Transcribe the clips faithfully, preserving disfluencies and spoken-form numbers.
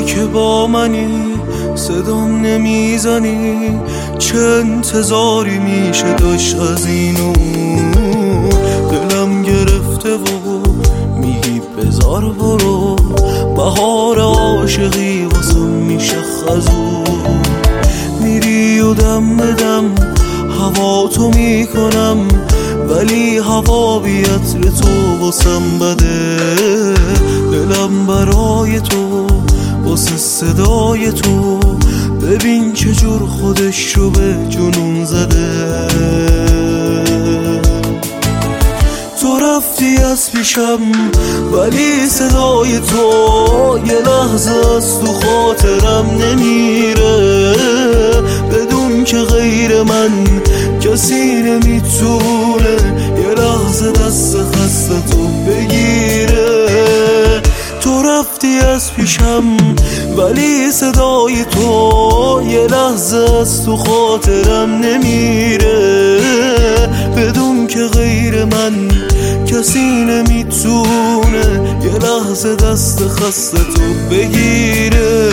که با منی صدام نمیزنی، چه انتظاری میشه داشت از اینو؟ دلم گرفته و میگی بذار برو، بهار عاشقی واسم میشه خزون. میری و دم بدم هوا تو میکنم، ولی هوا بیعطر تو واسم بده. دلم برای تو واسه صدای تو، ببین چجور خودش رو به جنون زده. تو رفتی از پیشم ولی صدای تو یه لحظه از تو خاطرم نمیره. بدون که غیر من کسی نمیتونه یه لحظه دست خسته تو بگیره. تو رفتی از پیشم ولی صدای تو یه لحظه از تو خاطرم نمیره. بدون که غیر من کسی نمیتونه یه لحظه دست خسته تو بگیره.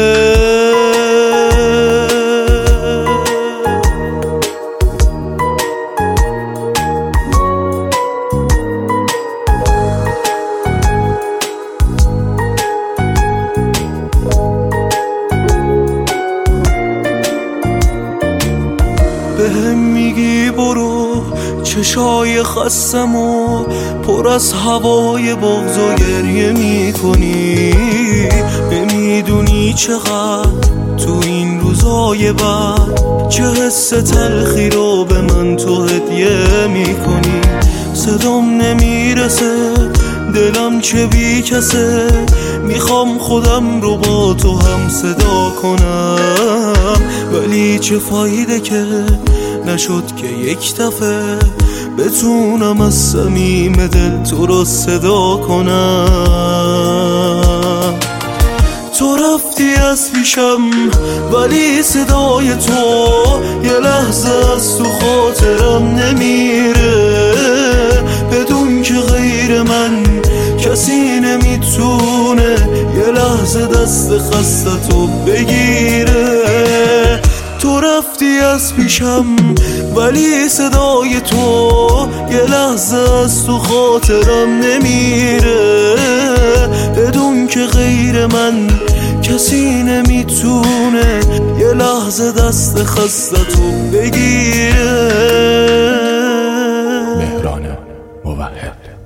بهم میگی برو، چشای خستم و پر از هوای بغض و گریه میکنی. نمیدونی چقدر تو این روزای بعد چه حس تلخی رو به من تو هدیه میکنی. صدام نمیرسه، دلم چه بی کسه، میخوام خودم رو با تو هم صدا کنم. ولی چه فایده که نشد که یک دفعه بتونم از صمیم دل تو رو صدا کنم. تو رفتی از پیشم ولی صدای تو یه لحظه از تو خاطرم نمیره. بدون که غیر من کسی نمیتونه یه لحظه دست خسته تو بگیره. تو رفتی از پیشم ولی صدای تو یه لحظه از تو خاطرم نمیره. بدون که غیر من کسی نمیتونه یه لحظه دست خسته تو بگیره. مهران موحد.